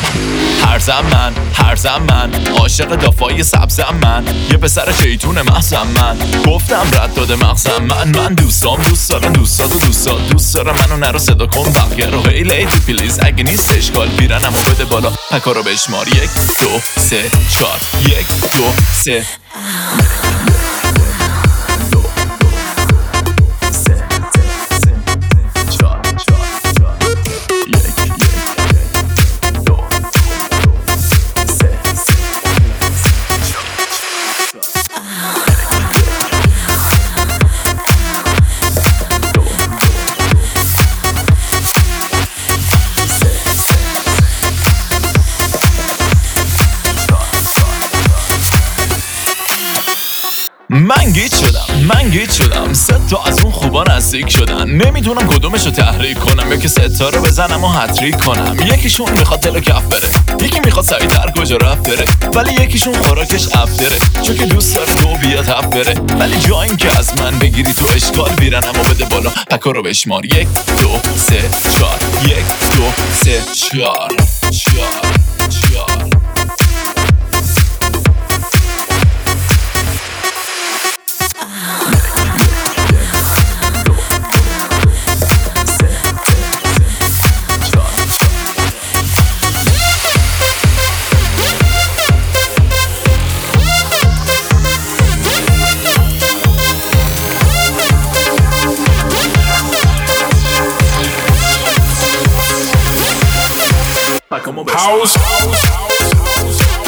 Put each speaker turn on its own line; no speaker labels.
هرزم من عاشق دافای سبزم من، یه پسر شیطون محزم من، گفتم رد داده مغزم من دوست دارم دوست دارم منو نرو صدا کن بقیه رو، هی لیدی پلیز اگه نیست اشکال بیرنمو بده بالا پکا رو بشمار 1 2 3 4 1 2 3 من گیت شدم 3 تا از اون خوبا نزدیک شدن، نمیدونم کدومشو تحریک کنم، یکی 3 تا رو بزنم و هتریک کنم، یکیشون میخواد تلو کف بره، یکی میخواد سریعتر کجا رفت بره، ولی یکیشون خوراکش افتره چون که دوست داره تو بیاد هفت بره، ولی جا این که از من بگیری تو اشکال بیرنمو بده بالا پکا رو بشمار 1 2 3 4 1 2 3 4
House.